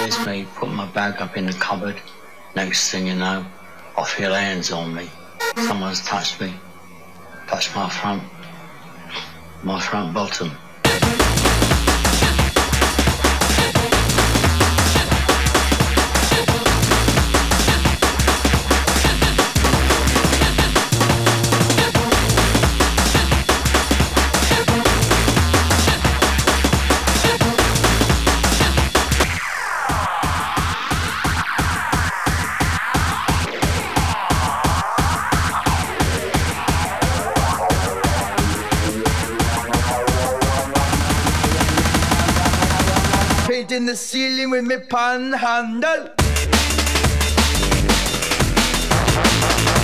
scares me. Put my bag up in the cupboard. Next thing you know, I feel hands on me. Someone's touched me. Touched my front bottom. In the ceiling with me panhandle.